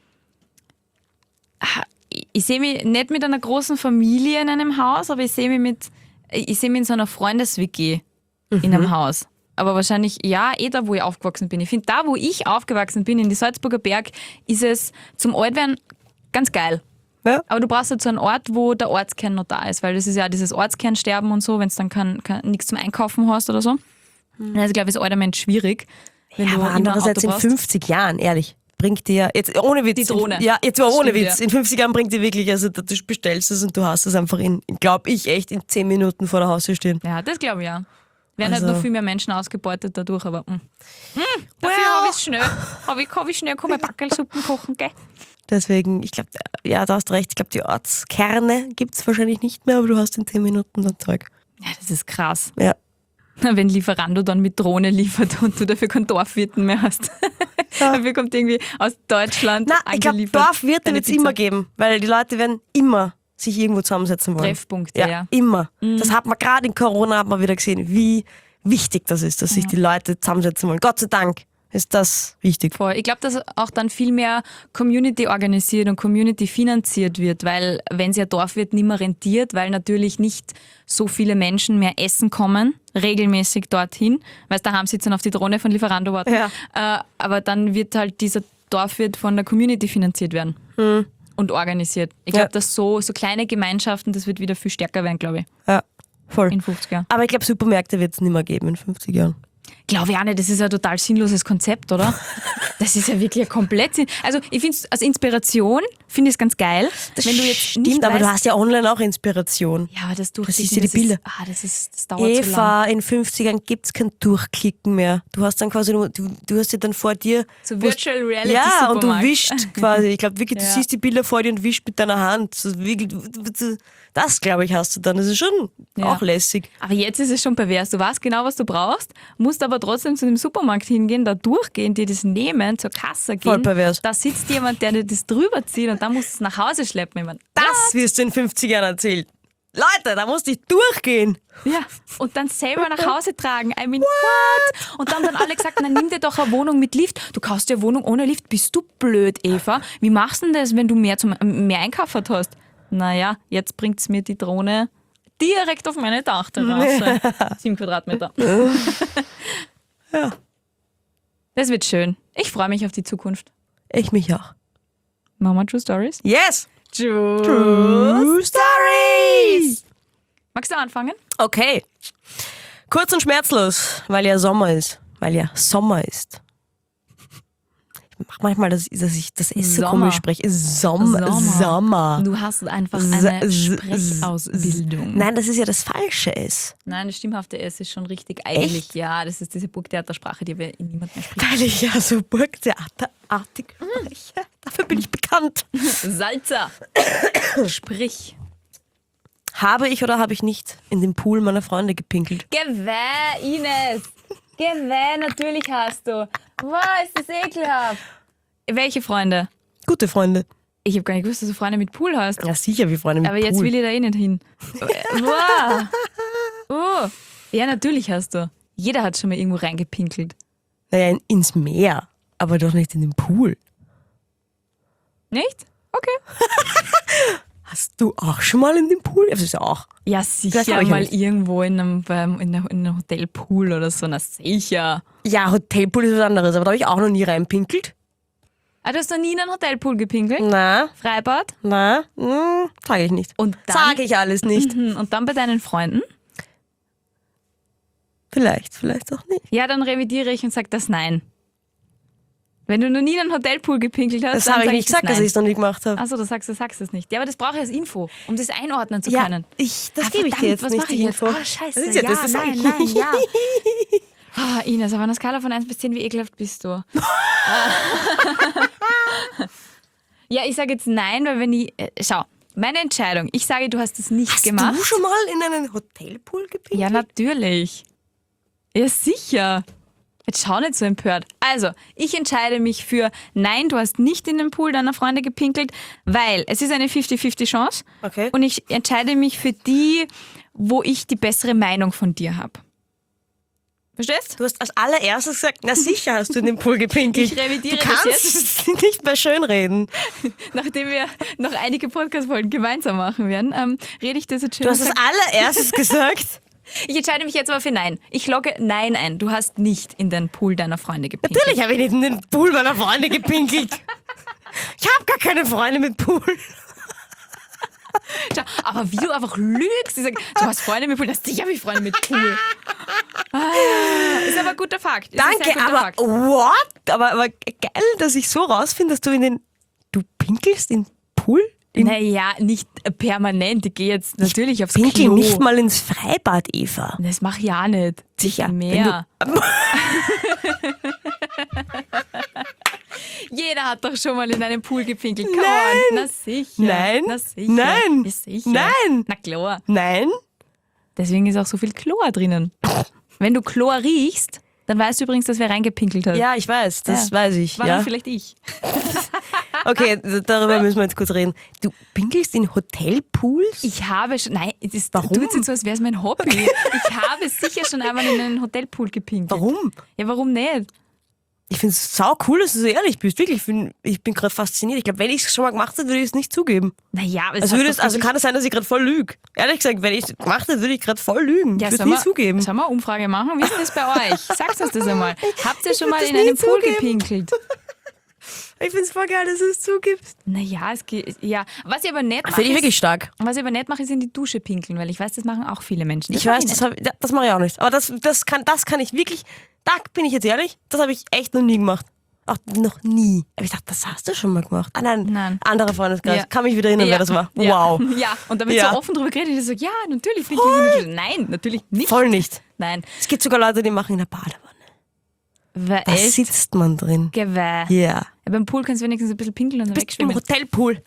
Ich sehe mich nicht mit einer großen Familie in einem Haus, aber ich sehe mich mit, ich sehe mich in so einer Freundes-W G in einem Haus. Aber wahrscheinlich, ja, eh da, wo ich aufgewachsen bin. Ich finde, da, wo ich aufgewachsen bin, in die Salzburger Berg, ist es zum Altwerden ganz geil. Ja. Aber du brauchst halt so einen Ort, wo der Ortskern noch da ist, weil das ist ja dieses Ortskernsterben und so, wenn es dann kein, kein, nichts zum Einkaufen hast oder so. Also ich glaube, ist alter Mensch schwierig, wenn Ja, du aber immer ein andererseits Auto in brauchst. fünfzig Jahren, ehrlich, bringt dir, jetzt ohne Witz. Die Drohne. Ja, jetzt mal ohne Stimmt, Witz. ja. In fünfzig Jahren bringt dir wirklich, also du bestellst es und du hast es einfach in, glaube ich, echt in zehn Minuten vor der Haustür stehen. Ja, das glaube ich ja. Werden Also- halt noch viel mehr Menschen ausgebeutet dadurch, aber mh. Mm, dafür Well. habe ich schnell. Habe ich, hab ich schnell komme Backelsuppen kochen, gell? Deswegen, ich glaube, ja, da hast recht, ich glaube, die Ortskerne gibt es wahrscheinlich nicht mehr, aber du hast in zehn Minuten das Zeug. Ja, das ist krass. Ja. Wenn Lieferando dann mit Drohne liefert und du dafür keinen Dorfwirten mehr hast. Dafür kommt irgendwie aus Deutschland Na, ich glaube, angeliefert Dorfwirte deine wird es Pizza. immer geben, weil die Leute werden immer sich irgendwo zusammensetzen wollen. Treffpunkte, Ja, ja. immer. Das hat man gerade in Corona hat man wieder gesehen, wie wichtig das ist, dass sich die Leute zusammensetzen wollen. Gott sei Dank ist das wichtig. Voll. Ich glaube, dass auch dann viel mehr Community organisiert und Community finanziert wird, weil wenn es ja Dorfwirt nicht mehr rentiert, weil natürlich nicht so viele Menschen mehr essen kommen, regelmäßig dorthin, weil daheim sitzen auf die Drohne von Lieferando warten. Ja. Äh, aber dann wird halt dieser Dorfwirt von der Community finanziert werden und organisiert. Ich glaube, Ja. dass so, so kleine Gemeinschaften, das wird wieder viel stärker werden, glaube ich, Ja, voll. in fünfzig Jahren. Aber ich glaube, Supermärkte wird es nicht mehr geben in fünfzig Jahren. Glaube ich auch nicht, das ist ein total sinnloses Konzept, oder? Das ist ja wirklich ein komplett Sinn. Also ich finde es als Inspiration, finde ich es ganz geil. wenn du jetzt Stimmt, nicht aber weißt, du hast ja online auch Inspiration. ja, aber das siehst Durchklicken, ja die das Bilder. Ist, ah, das, ist, das dauert so lang. Eva, in fünfzig Jahren gibt es kein Durchklicken mehr. Du hast dann quasi nur, du, du hast ja dann vor dir. So Virtual Reality Ja, und du Supermarkt. wischst quasi. Ich glaube wirklich, du Ja. siehst die Bilder vor dir und wischst mit deiner Hand. So wirklich, du- du- du- Das, glaube ich, hast du dann. Das ist schon Ja. auch lässig. Aber jetzt ist es schon pervers. Du weißt genau, was du brauchst, musst aber trotzdem zu dem Supermarkt hingehen, da durchgehen, dir das nehmen, zur Kasse gehen. Voll pervers. Da sitzt jemand, der dir das drüber zieht und dann musst du es nach Hause schleppen. Ich mein, Das wirst du in fünfzig Jahren erzählt. Leute, da musst du durchgehen. ja, und dann selber nach Hause tragen. I mean, what? Und dann haben dann alle gesagt, na, nimm dir doch eine Wohnung mit Lift. Du kaufst dir eine Wohnung ohne Lift. Bist du blöd, Eva? Wie machst du denn das, wenn du mehr, zum, mehr einkauft hast? Naja, jetzt bringt es mir die Drohne direkt auf meine Dachterrasse. Sieben Quadratmeter. Ja. Das wird schön. Ich freue mich auf die Zukunft. Ich mich auch. Machen wir True Stories? Yes! True. True Stories! Magst du anfangen? Okay. Kurz und schmerzlos, weil ja Sommer ist. Weil ja Sommer ist. Ich mach manchmal, dass, dass ich das S so Sommer. komisch spreche. Sommer. Sommer. Du hast einfach S- eine s- Sprechausbildung. Nein, das ist ja das falsche S. Nein, das stimmhafte S ist schon richtig eigentlich. Ja, das ist diese Burgtheatersprache, die wir in niemand mehr spricht. Weil ich ja so Burgtheaterartig spreche. Dafür bin ich bekannt. Salzer. Sprich. Habe ich oder habe ich nicht in den Pool meiner Freunde gepinkelt? Gewäh, Ines. Gewäh, natürlich hast du. Boah, ist das ekelhaft. Welche Freunde? Gute Freunde. Ich habe gar nicht gewusst, dass du Freunde mit Pool hast. Ja, sicher, wie Freunde mit Aber Pool. jetzt will ich da eh nicht hin. Wow. Oh. Ja, natürlich hast du. Jeder hat schon mal irgendwo reingepinkelt. Naja, in, ins Meer, aber doch nicht in den Pool. Nicht? Okay. Hast du auch schon mal in den Pool? Das ist auch. Ja, Das sicher hab ich mal nicht. irgendwo in einem, beim- in einem, in einem Hotelpool oder so. Na sicher. Ja, Hotelpool ist was anderes, aber da habe ich auch noch nie reinpinkelt. Ah, du hast noch nie in einen Hotelpool gepinkelt? Na, Freibad? na, hm, sage ich nicht. Und dann, Sage ich alles nicht. Hm, und dann bei deinen Freunden? Vielleicht, vielleicht auch nicht. Ja, dann revidiere ich und sage das Nein. Wenn du noch nie in einen Hotelpool gepinkelt hast, Das dann habe ich sag nicht gesagt, dass Nein. ich es noch nie gemacht habe. Achso, du sagst, du sagst es nicht. Ja, aber das brauche ich als Info, um das einordnen zu Ja, können. ich, das Ah, gebe ich verdammt, dir jetzt was nicht, mache die ich jetzt? Info. Ah, scheiße. Das ist ja, ja, das ist nein, eigentlich- nein, ja. Ah, Ines, auf einer Skala von eins bis zehn, wie ekelhaft bist du? Ja, ich sage jetzt nein, weil wenn ich... Äh, schau, meine Entscheidung. Ich sage, du hast es nicht Hast gemacht. du schon mal in einen Hotelpool gepinkelt? Ja, natürlich. Ja, sicher. Jetzt schau nicht so empört. Also, ich entscheide mich für nein, du hast nicht in den Pool deiner Freunde gepinkelt, weil es ist eine fünfzig fünfzig Chance. Okay. Und ich entscheide mich für die, wo ich die bessere Meinung von dir habe. Verstehst? Du hast als allererstes gesagt, na sicher hast du in den Pool gepinkelt. Ich revidiere du das kannst es nicht mehr schönreden. Nachdem wir noch einige Podcast-Folgen gemeinsam machen werden, ähm, rede ich das jetzt schön. Du hast und als sag, allererstes gesagt. ich entscheide mich jetzt aber für nein. Ich logge nein ein. Du hast nicht in den Pool deiner Freunde gepinkelt. Natürlich habe ich nicht in den Pool meiner Freunde gepinkelt. Ich habe gar keine Freunde mit Pool. Schau, aber wie du einfach lügst. Ich sag, du hast Freunde mit Pool. Das sicher habe ich Freunde mit Pool. Ah, ist aber ein guter Fakt. Ist ein sehr Danke, guter aber Fakt. what? Aber, aber geil, dass ich so rausfinde, dass du in den... Du pinkelst in den Pool? In Naja, nicht permanent. Ich gehe jetzt natürlich aufs Pinkel Klo. nicht mal ins Freibad, Eva. Das mache ich auch nicht. Sicher. Mehr. Jeder hat doch schon mal in einem Pool gepinkelt. Come Nein. on. Na sicher. Nein. Na sicher. Nein. Ja, sicher. Nein. Na klar. Nein? Deswegen ist auch so viel Chlor drinnen. Wenn du Chlor riechst, dann weißt du übrigens, dass wer reingepinkelt hat. Ja, ich weiß, das Ja. weiß ich. War Ja. dann vielleicht ich. Okay, darüber müssen wir jetzt kurz reden. Du pinkelst in Hotelpools? Ich habe schon, nein, das Warum? tut jetzt so, als wäre es mein Hobby. Ich habe sicher schon einmal in einen Hotelpool gepinkelt. Warum? Ja, warum nicht? Ich finde es sau cool, dass du so ehrlich bist. Wirklich, ich bin, ich bin gerade fasziniert. Ich glaube, wenn ich es schon mal gemacht hätte, würde ich es nicht zugeben. Naja, aber es Also, hat würde doch es, also wirklich- kann es sein, dass ich gerade voll lüge. Ehrlich gesagt, wenn ich es gemacht hätte, würde ich gerade voll lügen. ja, ich würde sollen es nie wir, zugeben. Sollen wir eine Umfrage machen? Wie ist das bei euch? Sagst uns das einmal. Habt ihr schon mal das in nie einem Pool zugeben. gepinkelt? Ich finde es voll geil, dass du es zugibst. Naja, es geht. Ja, was ich aber nicht mache. Finde ich ist- wirklich stark. Was ich aber nicht mache, ist in die Dusche pinkeln, weil ich weiß, das machen auch viele Menschen. Das Ich mach weiß, das, hab, ja, das mache ich auch nicht. Aber das, das, kann, das kann ich wirklich, da bin ich jetzt ehrlich, das habe ich echt noch nie gemacht. Auch noch nie. Aber ich dachte, das hast du schon mal gemacht. Ah nein, Nein. anderer Freundeskreis. Ja. Kann mich wieder erinnern, Ja. wer das war. Ja. Wow. Ja, und damit Ja. so offen drüber geredet, ich so, ja, natürlich pinkel ich in die Dusche. Nein, natürlich nicht. Voll nicht. Nein. Es gibt sogar Leute, die machen in der Badewanne. Weil Da echt sitzt man drin. Geweih. Ja. Ja, beim Pool kannst du wenigstens ein bisschen pinkeln und dann Bist im wegschwimmen. Hotelpool.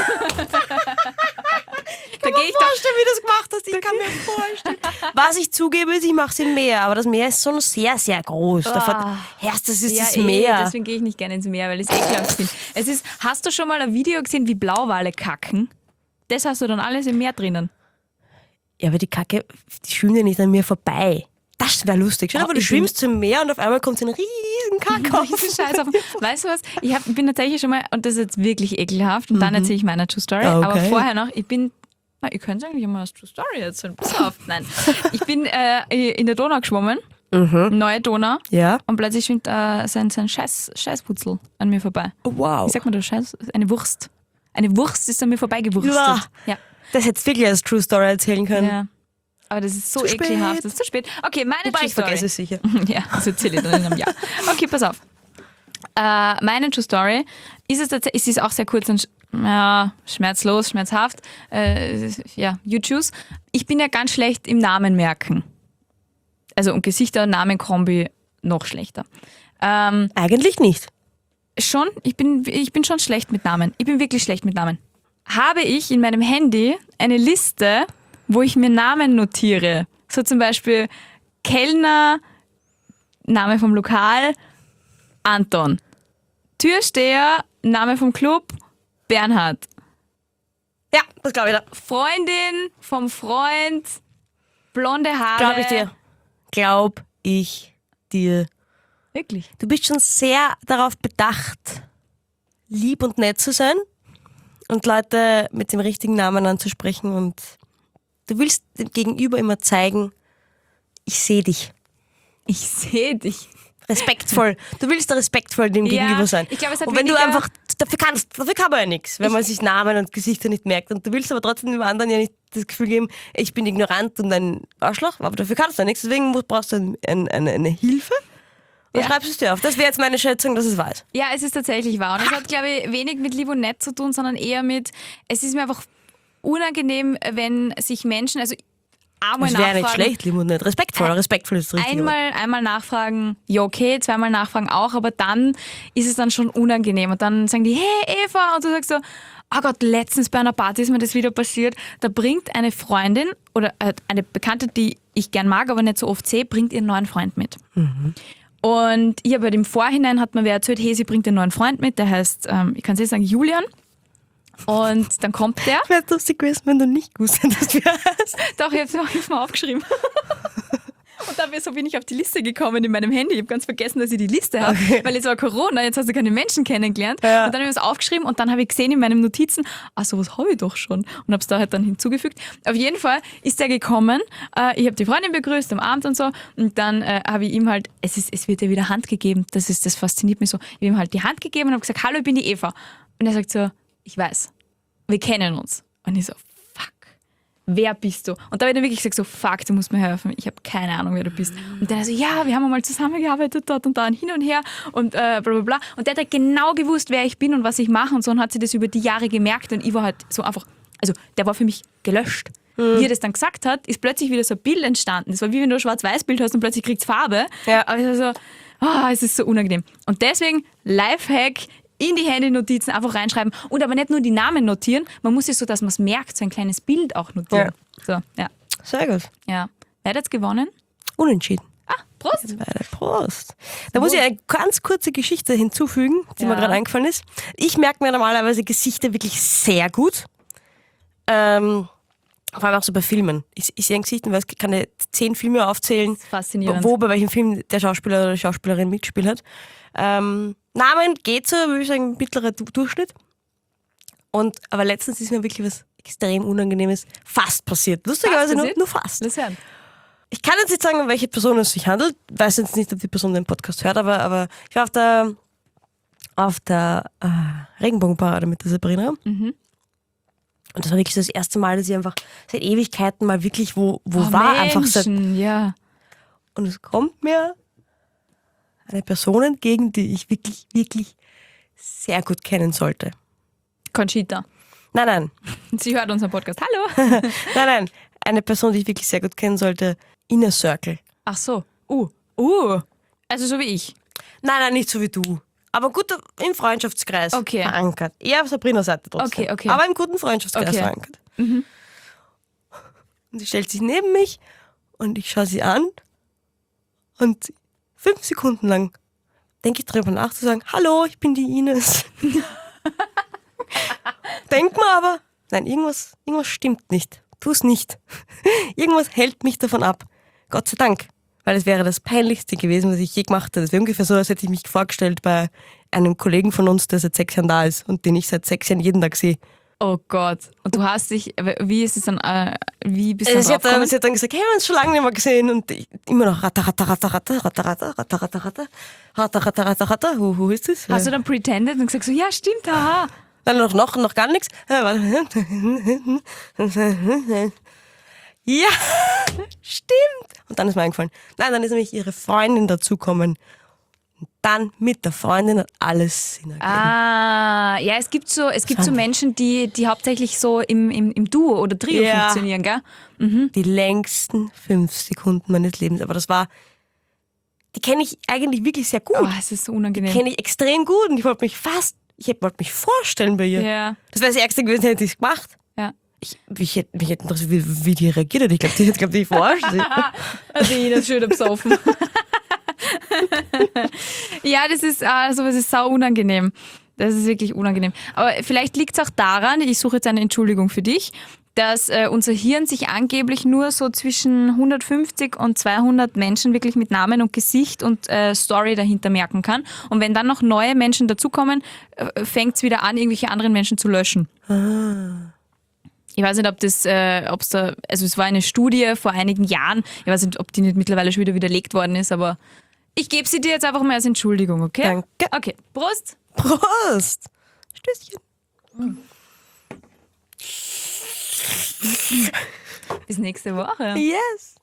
Da gehe ich doch. Vorstellen, wie du das gemacht hast. Ich kann mir vorstellen. Was ich zugebe, ist, ich mache es im Meer. Aber das Meer ist schon sehr, sehr groß. Da Herst, das ist Ja, das eh, Meer. deswegen gehe ich nicht gerne ins Meer, weil ich es ekelhaft finde. Es ist, hast du schon mal ein Video gesehen, wie Blauwale kacken? Das hast du dann alles im Meer drinnen. Ja, aber die Kacke, die schwimmt ja nicht an mir vorbei. Das wäre lustig. Stell dir Oh, vor, du ich bin- schwimmst zum Meer und auf einmal kommt so ein riesen Kackhaufen. Riesen Scheiß auf. Weißt du was? Ich hab, bin tatsächlich schon mal, und das ist jetzt wirklich ekelhaft, und dann erzähle ich meine True Story. Ah, okay. Aber vorher noch, ich bin, na, ihr könnt eigentlich immer als True Story erzählen. Pass auf. Nein. Ich bin äh, in der Donau geschwommen, neue Donau, Ja. und plötzlich schwimmt äh, sein, sein Scheiß, Scheißputzel an mir vorbei. Oh, wow. Wie sagt man das? Scheiß? Eine Wurst. Eine Wurst ist an mir vorbeigewurstet. Ja. Ja. Das hättest du wirklich als True Story erzählen können. ja. Aber das ist so Zu ekelhaft. spät. Das ist zu spät. Okay, meine Wobei True ich Story. vergesse es sicher. Ja, das erzähle ich dann in einem Jahr. Okay, pass auf. Äh, meine True Story ist es tatsächlich, es ist auch sehr kurz und sch- ja, schmerzlos, schmerzhaft. Äh, ja, you choose. Ich bin ja ganz schlecht im Namen merken. Also und Gesichter und Namenkombi noch schlechter. Ähm, Eigentlich nicht. schon, ich bin, ich bin schon schlecht mit Namen. Ich bin wirklich schlecht mit Namen. Habe ich in meinem Handy eine Liste wo ich mir Namen notiere. So zum Beispiel Kellner, Name vom Lokal, Anton. Türsteher, Name vom Club, Bernhard. Ja, das glaube ich dir. Freundin vom Freund, blonde Haare. Glaube ich dir. Glaub ich dir. Wirklich? Du bist schon sehr darauf bedacht, lieb und nett zu sein und Leute mit dem richtigen Namen anzusprechen und du willst dem Gegenüber immer zeigen, ich sehe dich. Ich sehe dich. Respektvoll. Du willst da respektvoll dem Ja, Gegenüber sein. ich glaube, es hat und wenn du weniger- einfach, dafür kannst, dafür kann man ja nichts, wenn man sich Namen und Gesichter nicht merkt. Und du willst aber trotzdem dem anderen ja nicht das Gefühl geben, ich bin ignorant und ein Arschloch, aber dafür kannst du ja nichts. Deswegen musst- brauchst du ein, ein, eine, eine Hilfe und Ja. schreibst es dir auf. Das wäre jetzt meine Schätzung, dass es weiß. Ja, es ist tatsächlich wahr. Und es hat, glaube ich, wenig mit lieb und nett zu tun, sondern eher mit, es ist mir einfach unangenehm, wenn sich Menschen, also einmal Das wäre nachfragen, nicht schlecht, lieb und nett. Respektvoll, respektvoll ist das Richtige. einmal, einmal nachfragen, ja okay, zweimal nachfragen auch, aber dann ist es dann schon unangenehm. Und dann sagen die, hey Eva, und du sagst so, oh Gott, letztens bei einer Party ist mir das wieder passiert, da bringt eine Freundin oder äh, eine Bekannte, die ich gern mag, aber nicht so oft sehe, bringt ihren neuen Freund mit. Und ich habe halt im Vorhinein hat mir wer erzählt, hey, sie bringt einen neuen Freund mit, der heißt, ähm, ich kann es jetzt sagen, Julian. Und dann kommt der. Wäre es lustig gewesen, wenn du nicht gewusst hättest, wie er heißt. Doch, ich habe es mal aufgeschrieben. Und dann so bin ich auf die Liste gekommen in meinem Handy. Ich habe ganz vergessen, dass ich die Liste habe, Okay. weil jetzt war Corona, jetzt hast du keine Menschen kennengelernt. Ja. Und dann habe ich es aufgeschrieben und dann habe ich gesehen in meinen Notizen, ach, sowas habe ich doch schon. Und habe es da halt dann hinzugefügt. Auf jeden Fall ist der gekommen, äh, ich habe die Freundin begrüßt am Abend und so und dann äh, habe ich ihm halt, es, ist, es wird ja wieder Hand gegeben, das, ist, das fasziniert mich so. Ich habe ihm halt die Hand gegeben und habe gesagt, hallo, ich bin die Eva. Und er sagt so, ich weiß, wir kennen uns. Und ich so, fuck, wer bist du? Und da habe ich dann wirklich gesagt, so, fuck, du musst mir helfen, ich habe keine Ahnung, wer du bist. Und dann so, ja, wir haben mal zusammengearbeitet, dort und da und hin und her und äh, bla bla bla. Und der hat halt genau gewusst, wer ich bin und was ich mache und so und hat sich das über die Jahre gemerkt und ich war halt so einfach, also der war für mich gelöscht. Wie er das dann gesagt hat, ist plötzlich wieder so ein Bild entstanden. Das war wie wenn du ein Schwarz-Weiß-Bild hast und plötzlich kriegst du Farbe. Ja. Aber es war so, ah, es ist so unangenehm. Und deswegen, Lifehack, in die Handy-Notizen einfach reinschreiben und aber nicht nur die Namen notieren, man muss es so, dass man es merkt, so ein kleines Bild auch notieren. So, ja. Sehr gut. ja. Wer hat jetzt gewonnen? Unentschieden. Ah, Prost! Beide. Prost. Da muss ich eine ganz kurze Geschichte hinzufügen, die Ja. mir gerade eingefallen ist. Ich merke mir normalerweise Gesichter wirklich sehr gut. Ähm, vor allem auch so bei Filmen. Ich, ich sehe ein Gesicht und weiß, kann ich zehn Filme aufzählen, Faszinierend. wo, bei welchem Film der Schauspieler oder die Schauspielerin mitgespielt hat. Ähm, Namen geht so, würde ich sagen, mittlerer Du- Durchschnitt. Und, aber letztens ist mir wirklich was extrem Unangenehmes fast passiert. Lustigerweise nur, passiert? nur fast. Lass hören. Ich kann jetzt nicht sagen, um welche Person es sich handelt. Weiß jetzt nicht, ob die Person den Podcast hört, aber, aber ich war auf der, auf der äh, Regenbogenparade mit der Sabrina. Mhm. Und das war wirklich so das erste Mal, dass ich einfach seit Ewigkeiten mal wirklich wo, wo Oh, war. Einfach seit, Menschen, ja. und es kommt mir eine Person entgegen, die ich wirklich, wirklich sehr gut kennen sollte. Conchita. Nein, nein, Sie hört unseren Podcast. Hallo! nein, nein. Eine Person, die ich wirklich sehr gut kennen sollte. Inner Circle. Ach so. Uh. Uh. Also so wie ich. Nein, nein, nicht so wie du. Aber gut im Freundschaftskreis Okay. verankert. Eher auf Sabrinas Seite trotzdem. Okay, okay. Aber im guten Freundschaftskreis Okay. verankert. Und sie stellt sich neben mich und ich schaue sie an und fünf Sekunden lang denke ich darüber nach zu sagen, hallo, ich bin die Ines. Denk mir aber, nein, irgendwas, irgendwas stimmt nicht. Tu es nicht. Irgendwas hält mich davon ab. Gott sei Dank. Weil es wäre das Peinlichste gewesen, was ich je gemacht hätte. Es wäre ungefähr so, als hätte ich mich vorgestellt bei einem Kollegen von uns, der seit sechs Jahren da ist und den ich seit sechs Jahren jeden Tag sehe. Oh Gott. Und du hast dich, wie ist es dann, äh, wie bist du Also sie, dann hat dann, draufgekommen? sie hat dann gesagt, hey, wir haben uns schon lange nicht mehr gesehen und ich, immer noch ratter, ratter, ratter, ratter, ratter, ratter, ratter, ratter, ratter, ratter, ratter, ratter, ratter, who, who ist das? Hast du dann pretended und gesagt so, ja stimmt, haha. Dann noch, noch, noch gar nichts. Ja, stimmt. Und dann ist mir eingefallen. Nein, dann ist nämlich ihre Freundin dazugekommen. Und dann mit der Freundin hat alles Sinn ergeben. Ah, ja, es gibt so, es gibt so Menschen, die, die hauptsächlich so im, im, im Duo oder Trio Ja. funktionieren, gell? Die längsten fünf Sekunden meines Lebens. Aber das war, die kenne ich eigentlich wirklich sehr gut. Oh, es ist so unangenehm. Kenne ich extrem gut und ich wollte mich fast, ich wollte mich vorstellen bei ihr. Ja, Das wäre das Ärgste gewesen, hätte ich es gemacht. ja. Ich, mich, hätte, mich hätte interessiert, wie, wie die reagiert hat. Ich glaube, die hat glaub, die verarscht. Also ich das schön besoffen. Ja, das ist, äh, sowas ist sau unangenehm. Das ist wirklich unangenehm. Aber vielleicht liegt es auch daran, ich suche jetzt eine Entschuldigung für dich, dass äh, unser Hirn sich angeblich nur so zwischen hundertfünfzig und zweihundert Menschen wirklich mit Namen und Gesicht und äh, Story dahinter merken kann. Und wenn dann noch neue Menschen dazukommen, äh, fängt es wieder an, irgendwelche anderen Menschen zu löschen. Ah. Ich weiß nicht, ob das, äh, ob's da, also es war eine Studie vor einigen Jahren, ich weiß nicht, ob die nicht mittlerweile schon wieder widerlegt worden ist, aber ich gebe sie dir jetzt einfach mal als Entschuldigung, okay? Danke. Okay, Prost! Prost! Stößchen. Bis nächste Woche. Yes.